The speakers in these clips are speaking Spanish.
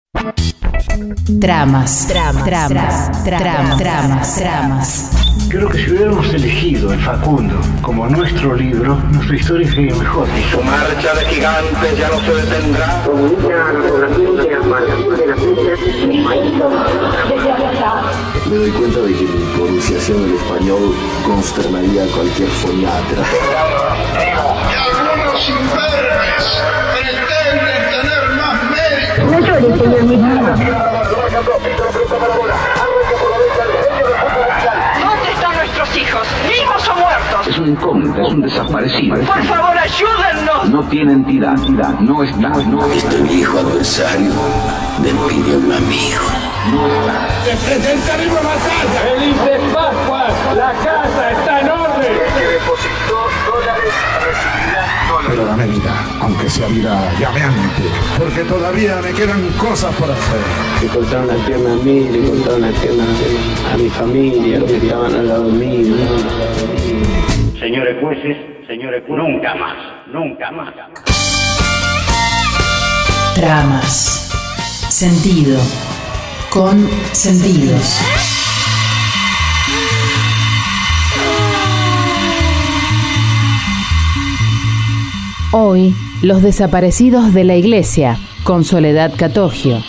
Tramas. Creo que si hubiéramos elegido el Facundo como nuestro libro, nuestra historia sería mejor. Su marcha de gigantes ya no se detendrá. Me doy cuenta de que mi pronunciación del español consternaría a cualquier foniatra. Y algunos imberbes pretenden tener más mérito. No llores, señor Miguel. ¿Dónde están nuestros hijos? ¿Vivos o muertos? Es un incógnito, es un desaparecido. Por favor, ayúdennos. No tiene entidad, no está. Este viejo adversario me pidió un amigo. Se presentaremos batalla. ¡Felices Pascuas! ¡La casa está en orden! Que depositó dólares recibirá dólares. Pero dame vida, aunque sea vida llameante, porque todavía me quedan cosas por hacer. Le cortaron la pierna a mí, le cortaron la pierna a mi familia, a los que estaban al lado mío. Señores jueces, nunca más. Tramas. Sentido. Con sentidos. Hoy, los desaparecidos de la iglesia, con Soledad Catogio.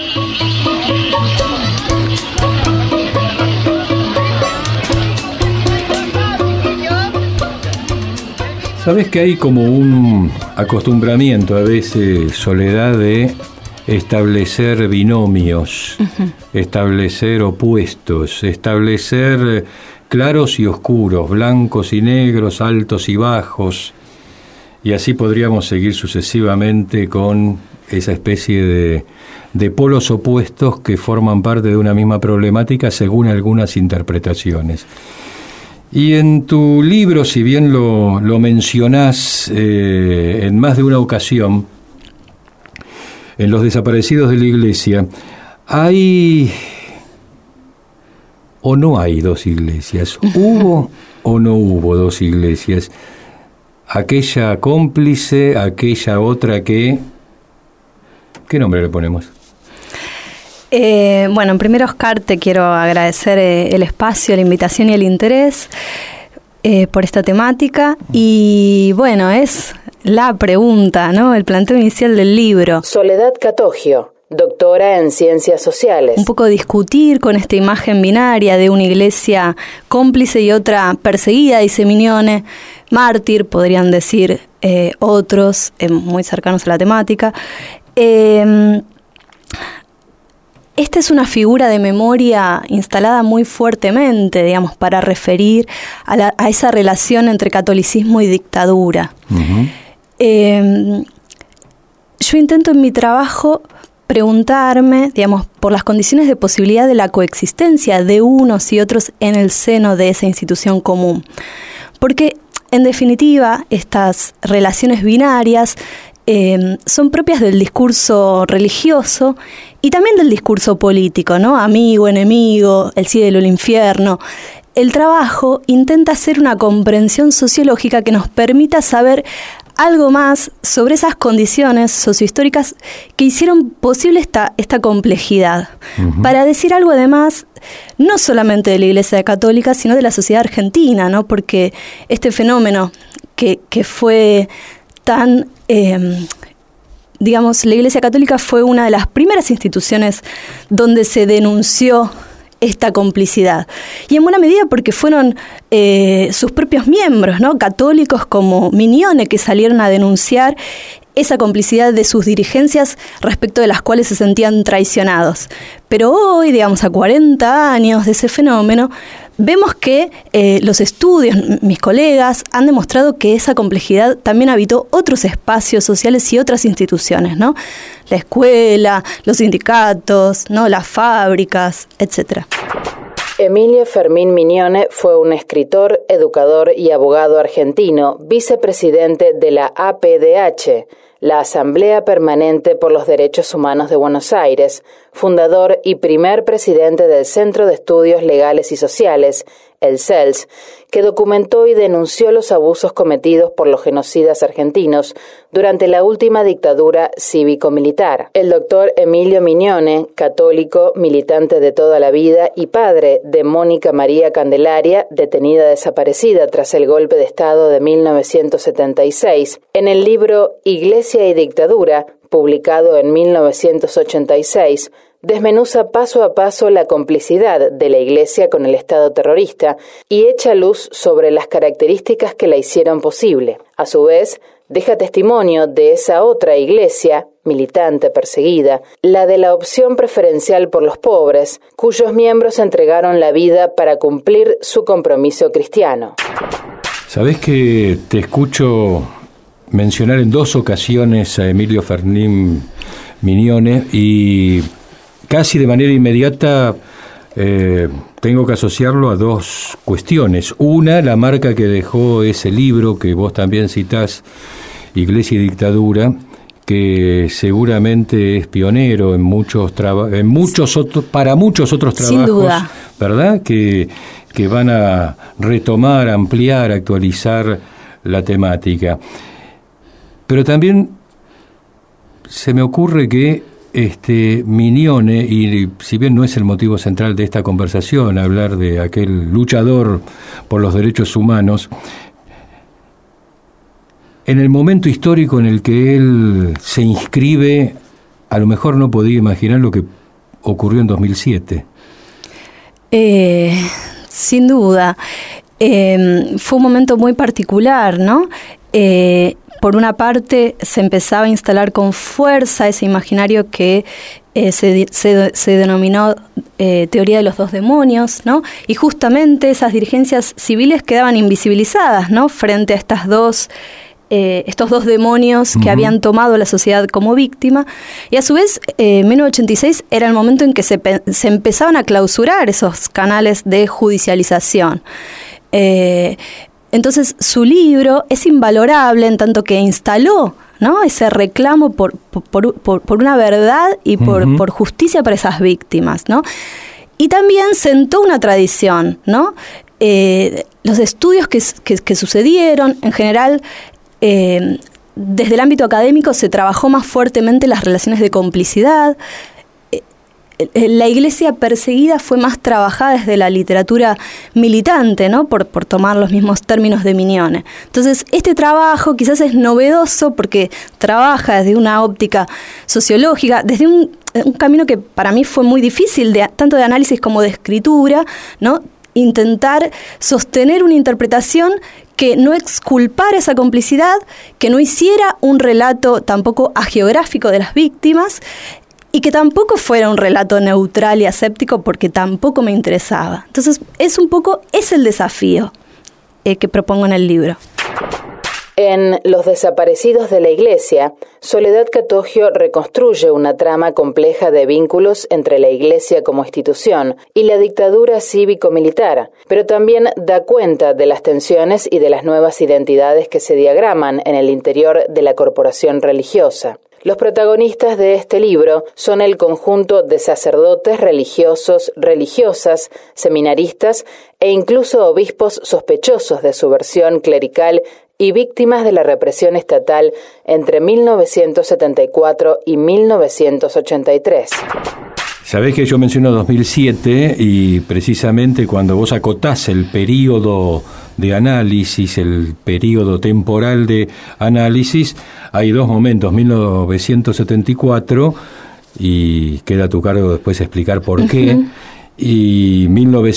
¿Sabés que hay como un acostumbramiento a veces, Soledad, de establecer binomios, establecer opuestos, establecer claros y oscuros, blancos y negros, altos y bajos, y así podríamos seguir sucesivamente con esa especie de polos opuestos que forman parte de una misma problemática según algunas interpretaciones. Y en tu libro, si bien lo mencionás en más de una ocasión, en Los desaparecidos de la iglesia, ¿hay o no hay dos iglesias? ¿Hubo o no hubo dos iglesias? Aquella cómplice, aquella otra que... ¿Qué nombre le ponemos? Bueno, primero, Oscar, te quiero agradecer el espacio, la invitación y el interés por esta temática. Y bueno, es la pregunta, ¿no? El planteo inicial del libro. Soledad Catogio, doctora en Ciencias Sociales. Un poco discutir con esta imagen binaria de una iglesia cómplice y otra perseguida, dice Mignone, mártir, podrían decir otros muy cercanos a la temática. Esta es una figura de memoria instalada muy fuertemente, digamos, para referir a esa relación entre catolicismo y dictadura. Uh-huh. Yo intento en mi trabajo preguntarme, digamos, por las condiciones de posibilidad de la coexistencia de unos y otros en el seno de esa institución común. Porque, en definitiva, estas relaciones binarias son propias del discurso religioso y también del discurso político, ¿no? Amigo, enemigo, el cielo, el infierno. El trabajo intenta hacer una comprensión sociológica que nos permita saber algo más sobre esas condiciones sociohistóricas que hicieron posible esta complejidad. Uh-huh. Para decir algo además, no solamente de la Iglesia Católica, sino de la sociedad argentina, ¿no? Porque este fenómeno que fue tan... digamos, la Iglesia Católica fue una de las primeras instituciones donde se denunció esta complicidad. Y en buena medida porque fueron sus propios miembros, ¿no? Católicos como Mignone, que salieron a denunciar esa complicidad de sus dirigencias respecto de las cuales se sentían traicionados. Pero hoy, digamos, a 40 años de ese fenómeno, vemos que los estudios, mis colegas, han demostrado que esa complejidad también habitó otros espacios sociales y otras instituciones, ¿no? La escuela, los sindicatos, ¿no? Las fábricas, etc. Emilio Fermín Mignone fue un escritor, educador y abogado argentino, vicepresidente de la APDH, la Asamblea Permanente por los Derechos Humanos de Buenos Aires, fundador y primer presidente del Centro de Estudios Legales y Sociales, el CELS, que documentó y denunció los abusos cometidos por los genocidas argentinos durante la última dictadura cívico-militar. El doctor Emilio Mignone, católico, militante de toda la vida y padre de Mónica María Candelaria, detenida desaparecida tras el golpe de Estado de 1976, en el libro Iglesia y Dictadura, publicado en 1986, desmenuza paso a paso la complicidad de la Iglesia con el Estado terrorista y echa luz sobre las características que la hicieron posible. A su vez, deja testimonio de esa otra Iglesia, militante perseguida, la de la opción preferencial por los pobres, cuyos miembros entregaron la vida para cumplir su compromiso cristiano. ¿Sabés que te escucho mencionar en 2 ocasiones a Emilio Fermín Mignone y casi de manera inmediata tengo que asociarlo a 2 cuestiones? Una, la marca que dejó ese libro que vos también citás, Iglesia y Dictadura, que seguramente es pionero para muchos otros trabajos, sin duda, ¿verdad? Que van a retomar, ampliar, actualizar la temática. Pero también se me ocurre que Mignone, y si bien no es el motivo central de esta conversación, hablar de aquel luchador por los derechos humanos, en el momento histórico en el que él se inscribe, a lo mejor no podía imaginar lo que ocurrió en 2007. Sin duda. Fue un momento muy particular, ¿no? Por una parte, se empezaba a instalar con fuerza ese imaginario que se denominó teoría de los 2 demonios, ¿no? Y justamente esas dirigencias civiles quedaban invisibilizadas, ¿no? Frente a estos 2 demonios que habían tomado a la sociedad como víctima. Y a su vez, 1986 era el momento en que se empezaban a clausurar esos canales de judicialización. Entonces su libro es invalorable en tanto que instaló, ¿no?, ese reclamo por una verdad y por justicia para esas víctimas, ¿no? Y también sentó una tradición, ¿no? Los estudios que sucedieron, en general, desde el ámbito académico se trabajó más fuertemente las relaciones de complicidad. La Iglesia perseguida fue más trabajada desde la literatura militante, ¿no?, por tomar los mismos términos de Mignone. Entonces, este trabajo quizás es novedoso porque trabaja desde una óptica sociológica, desde un camino que para mí fue muy difícil, tanto de análisis como de escritura, ¿no?, intentar sostener una interpretación que no exculpara esa complicidad, que no hiciera un relato tampoco agiográfico de las víctimas, y que tampoco fuera un relato neutral y aséptico porque tampoco me interesaba. Entonces, es el desafío que propongo en el libro. En Los desaparecidos de la Iglesia, Soledad Catogio reconstruye una trama compleja de vínculos entre la Iglesia como institución y la dictadura cívico-militar, pero también da cuenta de las tensiones y de las nuevas identidades que se diagraman en el interior de la corporación religiosa. Los protagonistas de este libro son el conjunto de sacerdotes religiosos, religiosas, seminaristas e incluso obispos sospechosos de subversión clerical y víctimas de la represión estatal entre 1974 y 1983. Sabés que yo menciono 2007 y precisamente cuando vos acotás el periodo de análisis, el periodo temporal de análisis, hay 2 momentos, 1974, y queda a tu cargo después explicar por qué, y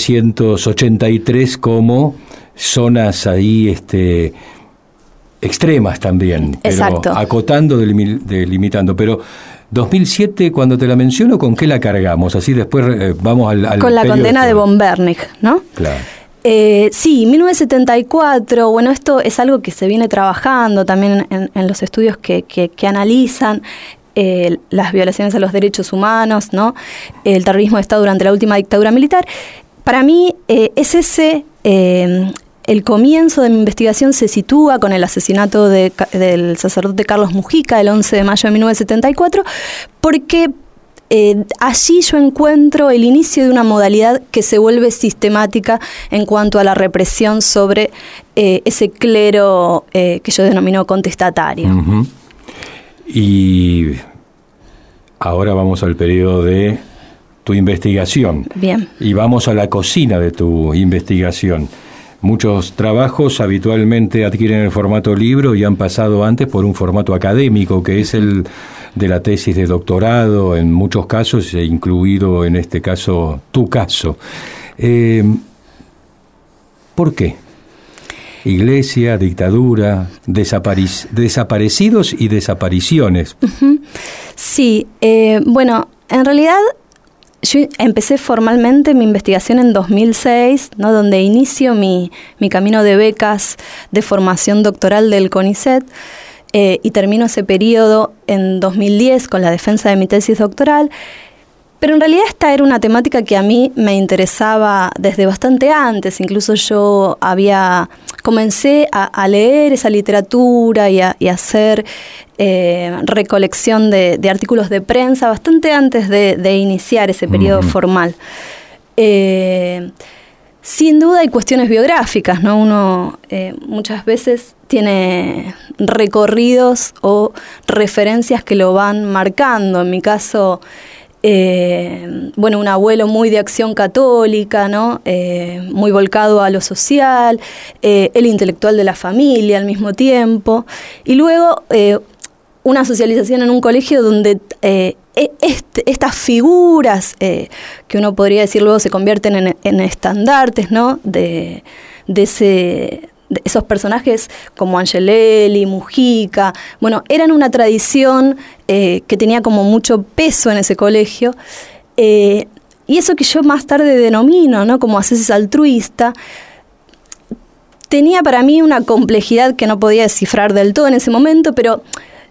1983 como zonas ahí extremas también, pero exacto, acotando, delimitando, pero 2007, cuando te la menciono, ¿con qué la cargamos? Así después vamos al con la condena de von Bernig, ¿no? Claro. Sí, 1974, bueno, esto es algo que se viene trabajando también en los estudios que analizan las violaciones a los derechos humanos, ¿no?, el terrorismo de Estado durante la última dictadura militar. Para mí es ese... El comienzo de mi investigación se sitúa con el asesinato del sacerdote Carlos Mujica el 11 de mayo de 1974, porque allí yo encuentro el inicio de una modalidad que se vuelve sistemática en cuanto a la represión sobre ese clero que yo denomino contestatario. Uh-huh. Y ahora vamos al periodo de tu investigación. Bien. Y vamos a la cocina de tu investigación. Muchos trabajos habitualmente adquieren el formato libro y han pasado antes por un formato académico, que es el de la tesis de doctorado, en muchos casos, incluido en este caso tu caso. ¿Por qué? Iglesia, dictadura, desaparecidos y desapariciones. Uh-huh. Sí, bueno, en realidad yo empecé formalmente mi investigación en 2006, ¿no? Donde inicio mi camino de becas de formación doctoral del CONICET, y termino ese periodo en 2010 con la defensa de mi tesis doctoral. Pero en realidad esta era una temática que a mí me interesaba desde bastante antes. Incluso yo comencé a leer esa literatura y a hacer recolección de artículos de prensa bastante antes de iniciar ese periodo formal. Sin duda hay cuestiones biográficas, ¿no? Uno muchas veces tiene recorridos o referencias que lo van marcando. En mi caso, un abuelo muy de acción católica, ¿no? Muy volcado a lo social, el intelectual de la familia al mismo tiempo, y luego una socialización en un colegio donde estas figuras que uno podría decir luego se convierten en estandartes, ¿no? de esos personajes como Angelelli, Mujica, eran una tradición que tenía como mucho peso en ese colegio, y eso que yo más tarde denomino, ¿no? Como ascesis altruista, tenía para mí una complejidad que no podía descifrar del todo en ese momento, pero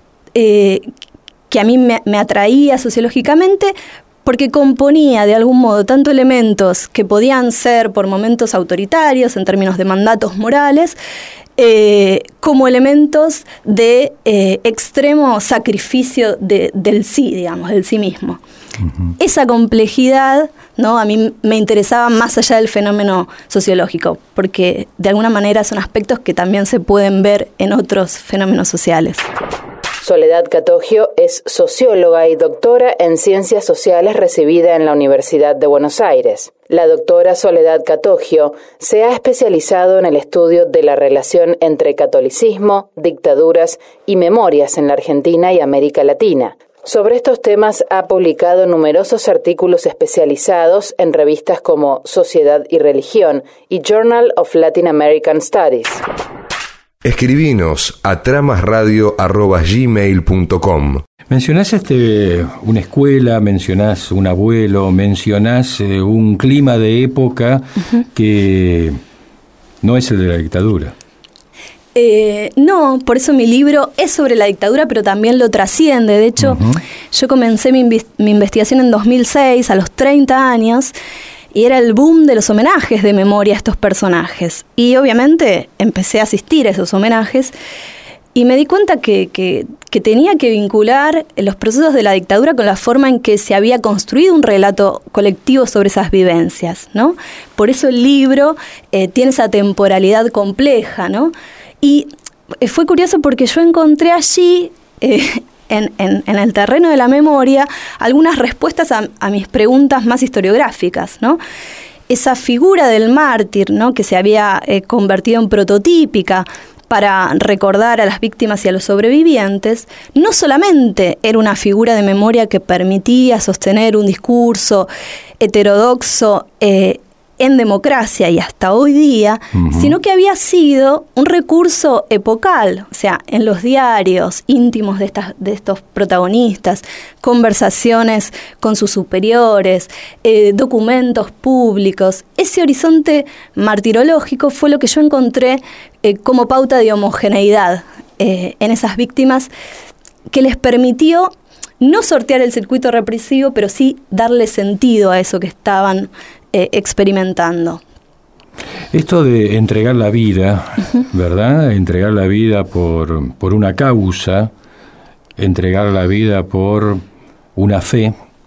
que a mí me atraía sociológicamente, porque componía de algún modo tanto elementos que podían ser por momentos autoritarios en términos de mandatos morales, como elementos de extremo sacrificio del sí, digamos, del sí mismo. Uh-huh. Esa complejidad, ¿no? A mí me interesaba más allá del fenómeno sociológico, porque de alguna manera son aspectos que también se pueden ver en otros fenómenos sociales. Soledad Catogio es socióloga y doctora en Ciencias Sociales recibida en la Universidad de Buenos Aires. La doctora Soledad Catogio se ha especializado en el estudio de la relación entre catolicismo, dictaduras y memorias en la Argentina y América Latina. Sobre estos temas ha publicado numerosos artículos especializados en revistas como Sociedad y Religión y Journal of Latin American Studies. Escribinos a tramasradio@gmail.com. Mencionás una escuela, mencionás un abuelo, mencionás un clima de época que no es el de la dictadura. No, por eso mi libro es sobre la dictadura, pero también lo trasciende. De hecho, yo comencé mi investigación en 2006, a los 30 años, y era el boom de los homenajes de memoria a estos personajes. Y obviamente empecé a asistir a esos homenajes y me di cuenta que tenía que vincular los procesos de la dictadura con la forma en que se había construido un relato colectivo sobre esas vivencias, ¿no? Por eso el libro tiene esa temporalidad compleja, ¿no? Y fue curioso porque yo encontré allí, en el terreno de la memoria, algunas respuestas a mis preguntas más historiográficas, ¿no? Esa figura del mártir, ¿no? Que se había convertido en prototípica para recordar a las víctimas y a los sobrevivientes, no solamente era una figura de memoria que permitía sostener un discurso heterodoxo en democracia y hasta hoy día, sino que había sido un recurso epocal, o sea, en los diarios íntimos de estos protagonistas, conversaciones con sus superiores, documentos públicos. Ese horizonte martirológico fue lo que yo encontré como pauta de homogeneidad en esas víctimas, que les permitió no sortear el circuito represivo, pero sí darle sentido a eso que estaban experimentando. Esto de entregar la vida, ¿verdad? Entregar la vida por una causa, entregar la vida por una fe,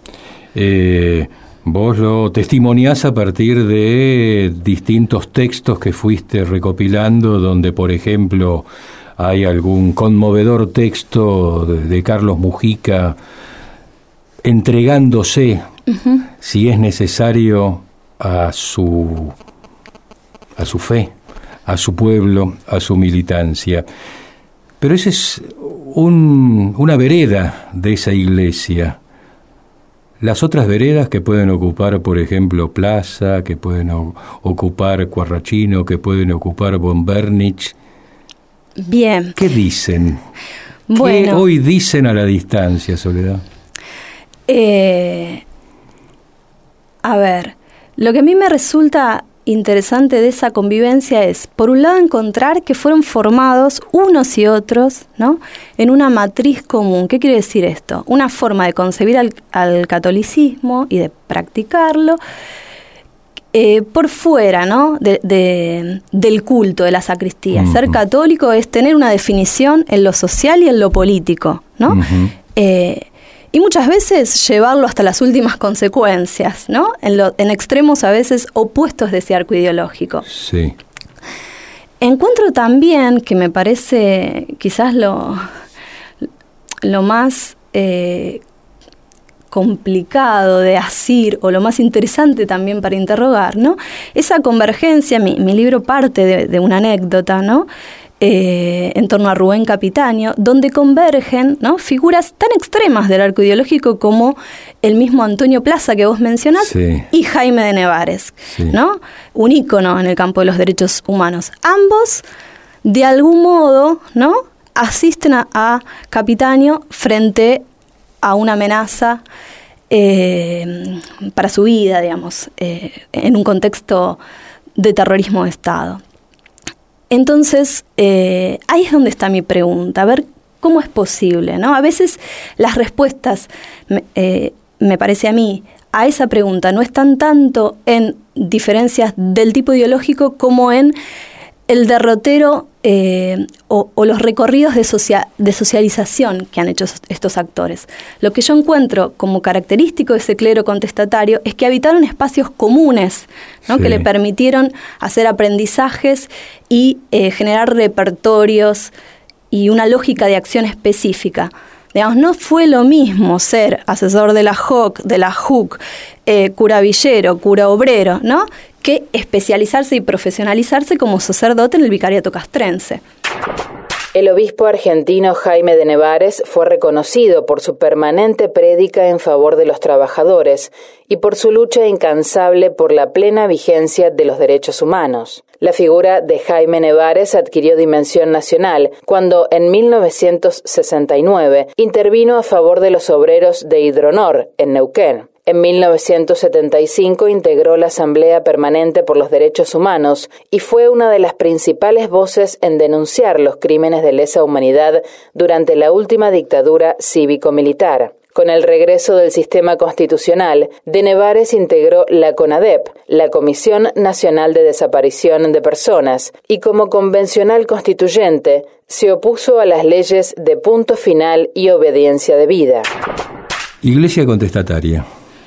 Vos lo testimoniás a partir de distintos textos que fuiste recopilando, donde, por ejemplo, hay algún conmovedor texto de Carlos Mujica entregándose, si es necesario, a su fe, a su pueblo, a su militancia. Pero esa es una vereda de esa iglesia. Las otras veredas que pueden ocupar, por ejemplo, Plaza, que pueden ocupar Quarrachino, que pueden ocupar Bombernich. Bien. ¿Qué dicen? Bueno. ¿Qué hoy dicen a la distancia, Soledad? A ver, lo que a mí me resulta interesante de esa convivencia es, por un lado, encontrar que fueron formados unos y otros, ¿no?, en una matriz común. ¿Qué quiere decir esto? Una forma de concebir al catolicismo y de practicarlo por fuera, ¿no?, del culto, de la sacristía. Ser católico es tener una definición en lo social y en lo político, ¿no? Y muchas veces llevarlo hasta las últimas consecuencias, ¿no? En extremos a veces opuestos de ese arco ideológico. Sí. Encuentro también, que me parece quizás lo más complicado de asir, o lo más interesante también para interrogar, ¿no?, esa convergencia. Mi libro parte de una anécdota, ¿no?, en torno a Rubén Capitaño, donde convergen, ¿no?, figuras tan extremas del arco ideológico como el mismo Antonio Plaza que vos mencionás, sí, y Jaime de Nevares, sí, ¿no?, un ícono en el campo de los derechos humanos. Ambos, de algún modo, ¿no?, asisten a Capitaño frente a una amenaza para su vida, digamos, en un contexto de terrorismo de Estado. Entonces, ahí es donde está mi pregunta, a ver cómo es posible, ¿no? A veces las respuestas, me parece a mí, a esa pregunta no están tanto en diferencias del tipo ideológico como en el derrotero o los recorridos de socialización que han hecho estos actores. Lo que yo encuentro como característico de ese clero contestatario es que habitaron espacios comunes, ¿no?, sí, que le permitieron hacer aprendizajes y generar repertorios y una lógica de acción específica. Digamos, no fue lo mismo ser asesor de la JOC, de la JUC, cura villero, cura obrero, ¿no?, que especializarse y profesionalizarse como sacerdote en el vicariato castrense. El obispo argentino Jaime de Nevares fue reconocido por su permanente prédica en favor de los trabajadores y por su lucha incansable por la plena vigencia de los derechos humanos. La figura de Jaime Nevares adquirió dimensión nacional cuando, en 1969, intervino a favor de los obreros de Hidronor, en Neuquén. En 1975 integró la Asamblea Permanente por los Derechos Humanos y fue una de las principales voces en denunciar los crímenes de lesa humanidad durante la última dictadura cívico-militar. Con el regreso del sistema constitucional, de Nevares integró la CONADEP, la Comisión Nacional de Desaparición de Personas, y como convencional constituyente se opuso a las leyes de punto final y obediencia debida. Iglesia contestataria.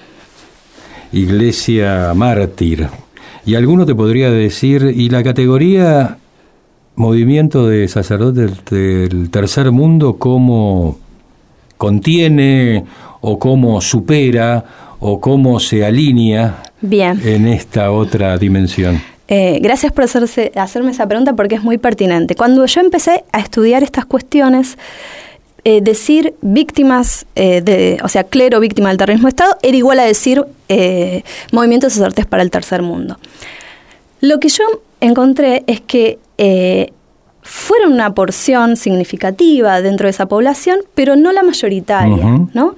Iglesia mártir. Y alguno te podría decir, ¿y la categoría movimiento de sacerdotes del tercer mundo cómo contiene o cómo supera o cómo se alinea en esta otra dimensión? Gracias por hacerme esa pregunta porque es muy pertinente. Cuando yo empecé a estudiar estas cuestiones, decir víctimas, clero víctima del terrorismo de Estado era igual a decir movimientos de sacerdotes para el tercer mundo. Lo que yo encontré es que fueron una porción significativa dentro de esa población, pero no la mayoritaria, ¿no?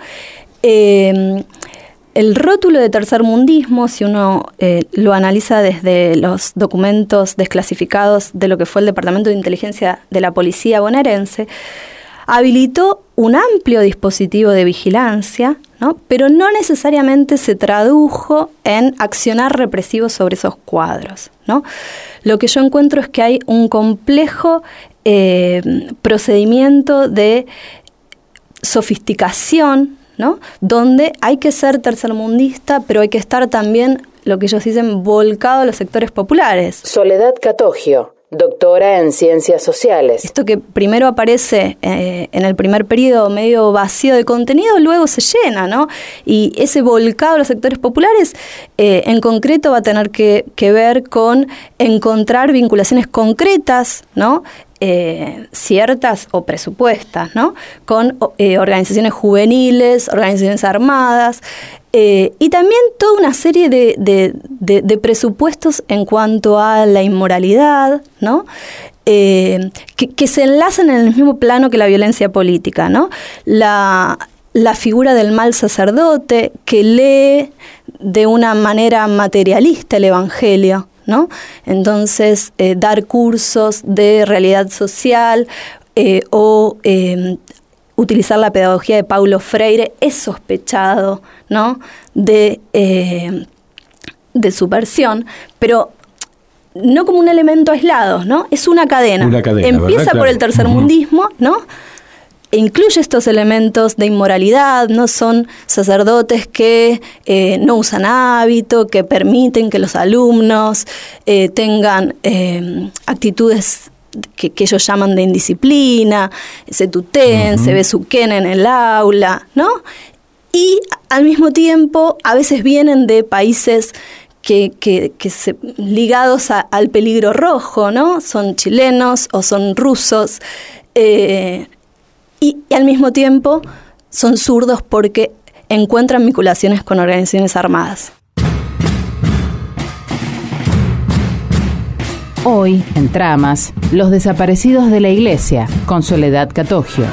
El rótulo de tercermundismo, si uno lo analiza desde los documentos desclasificados de lo que fue el Departamento de Inteligencia de la Policía bonaerense, habilitó un amplio dispositivo de vigilancia, ¿no?, pero no necesariamente se tradujo en accionar represivo sobre esos cuadros, ¿no? Lo que yo encuentro es que hay un complejo procedimiento de sofisticación, ¿no? Donde hay que ser tercermundista, pero hay que estar también, lo que ellos dicen, volcado a los sectores populares. Soledad Catogio, doctora en Ciencias Sociales. Esto que primero aparece en el primer periodo medio vacío de contenido, luego se llena, ¿no? Y ese volcado a los sectores populares, en concreto, va a tener que ver con encontrar vinculaciones concretas, ¿no? Ciertas o presupuestas, ¿no? Con organizaciones juveniles, organizaciones armadas, y también toda una serie de presupuestos en cuanto a la inmoralidad, ¿no? Que se enlazan en el mismo plano que la violencia política, ¿no? La figura del mal sacerdote que lee de una manera materialista el Evangelio, ¿no? Entonces, dar cursos de realidad social o utilizar la pedagogía de Paulo Freire es sospechado, ¿no? de subversión, pero no como un elemento aislado, ¿no? Es una cadena. Empieza por el tercermundismo, ¿no? E incluye estos elementos de inmoralidad, ¿no? Son sacerdotes que no usan hábito, que permiten que los alumnos tengan actitudes que ellos llaman de indisciplina, se tuteen, se besuquen en el aula, ¿no? Y al mismo tiempo a veces vienen de países ligados al peligro rojo, ¿no? Son chilenos o son rusos, y al mismo tiempo son zurdos porque encuentran vinculaciones con organizaciones armadas. Hoy, en Tramas, los desaparecidos de la Iglesia, con Soledad Catogio.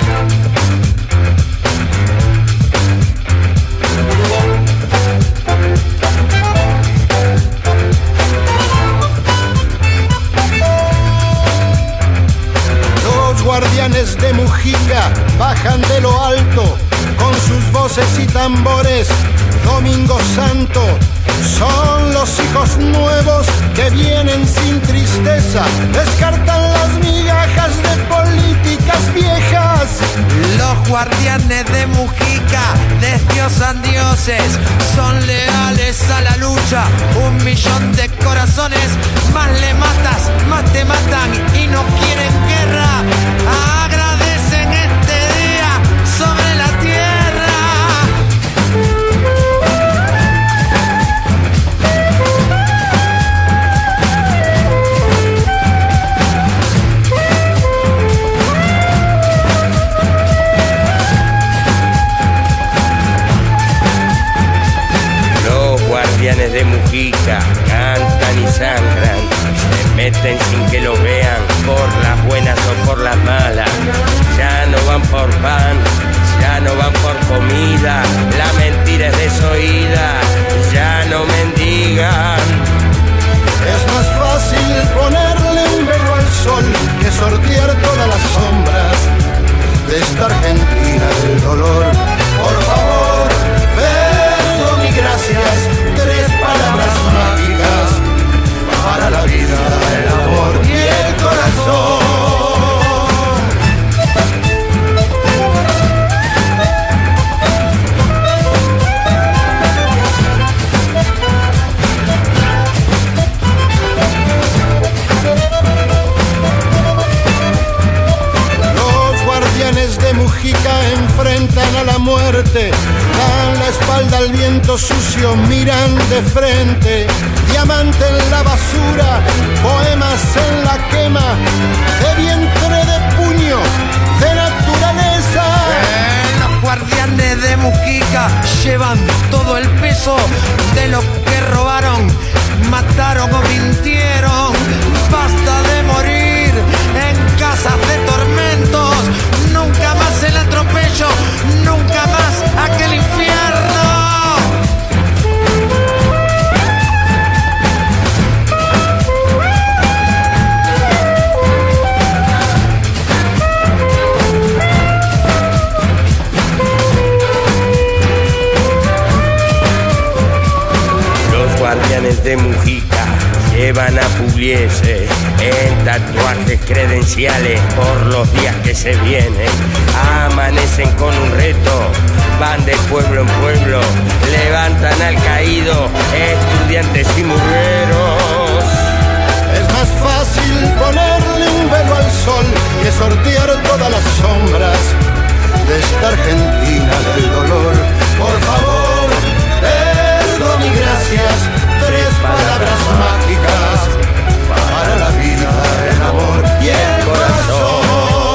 Los guardianes de Mujica bajan de lo alto con sus voces y tambores. Domingo Santo son los hijos nuevos que vienen sin tristeza, descartan las migajas de políticas viejas. Los guardianes de Mujica desdiosan dioses, son leales a la lucha. 1 millón de corazones, más le matas, más te matan y no quieren guerra. Agradecen este día sobre la tierra. Guardianes de Mujica cantan y sangran, se meten sin que los vean, por las buenas o por las malas. Ya no van por pan, ya no van por comida, la mentira es desoída, ya no mendigan. Es más fácil ponerle un velo al sol que sortear todas las sombras de esta Argentina del dolor. Por favor, perdón y gracias. 3 palabras mágicas para la vida, el amor y el corazón. Los guardianes de Mujica enfrentan a la muerte, dan la espalda al viento sucio, miran de frente. Diamante en la basura, poemas en la quema, de vientre, de puño, de naturaleza. Los guardianes de Mujica llevan todo el peso de lo que robaron, mataron o mintieron. Basta de morir en casas de tormentos, nunca más el atropello, nunca más aquel infierno. Los guardianes de Mujica llevan a Pugliese en tatuajes credenciales por los días que se vienen. Amanecen con un reto, van de pueblo en pueblo, levantan al caído, estudiantes y murgueros. Es más fácil ponerle un velo al sol que sortear todas las sombras de esta Argentina del dolor. Por favor, perdón y gracias, 3 palabras mágicas para la vida, el amor y el corazón.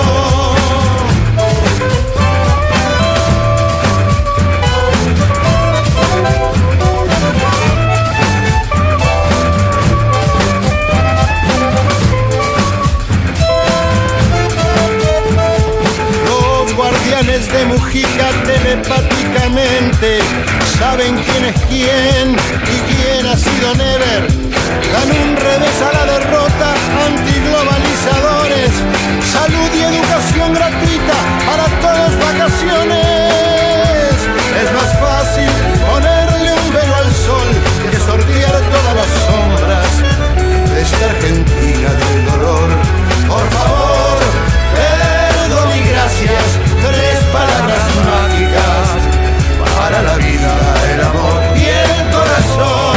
De Mujica telepáticamente saben quién es quién y quién ha sido never. Dan un revés a la derrota, antiglobalizadores. Salud y educación gratuita para todos, vacaciones. Es más fácil ponerle un velo al sol que sortear todas las sombras de esta Argentina del dolor. Por favor, perdón y gracias, 3 palabras mágicas para la vida, el amor y el corazón.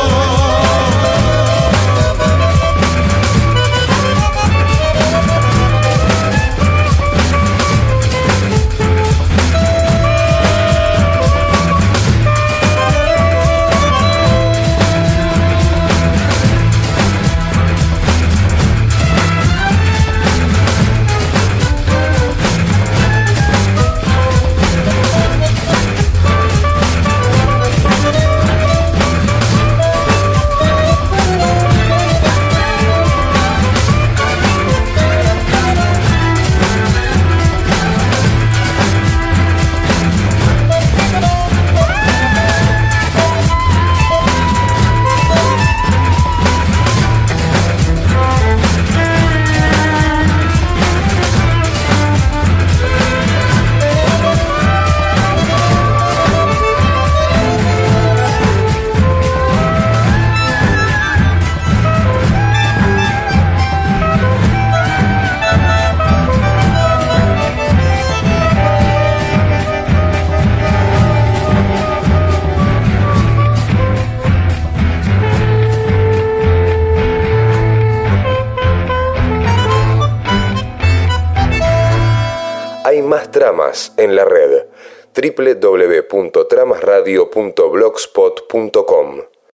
Más tramas en la red www.tramasradio.blogspot.com